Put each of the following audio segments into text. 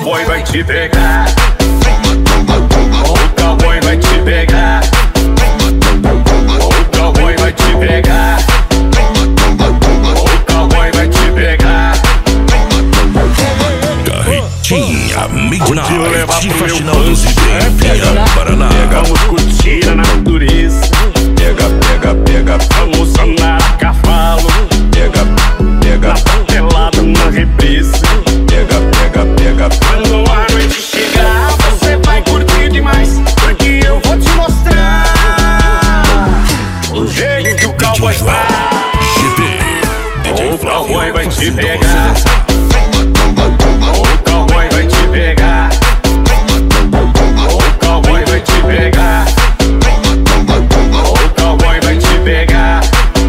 cowboy vai te pegar. O cowboy vai te pegar. O cowboy vai te pegar. O cowboy vai te pegar. Carretinha Midnight, vou te levar pro Faxinal meu dos Piano, Paraná. Vamos curtir a natureza. Pega, pega, pega. Vamos andar a cavalo. Pega, pega. Na papelada, na represa. Pega, pega, pega. Quando a noite chegar, você vai curtir demais, porque eu vou te mostrar o jeito que o cowboy faz. O cowboy vai te pegar. O cowboy vai te pegar. O cowboy vai te pegar. O cowboy vai te pegar.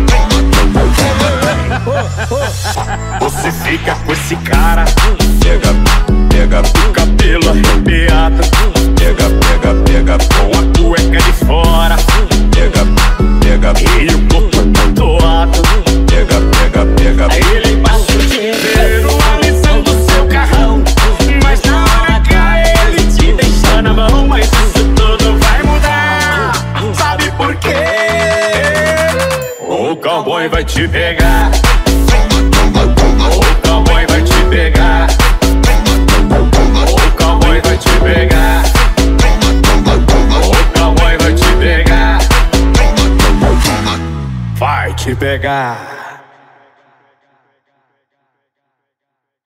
Você fica com esse cara. Pega, pega. O cabelo arrepiado. Pega, pega, pega. Com a cueca de fora. Pega, pega. E o corpo tatuado. Pega, pega, pega. Aí ele passa o dia inteiro alisando seu carrão, mas na hora H ele te deixa na mão. Mas isso tudo vai mudar, sabe por quê? O cowboy vai te pegar. O cowboy vai te pegar. O cowboy vai te pegar. O cowboy vai te pegar. Vai te pegar.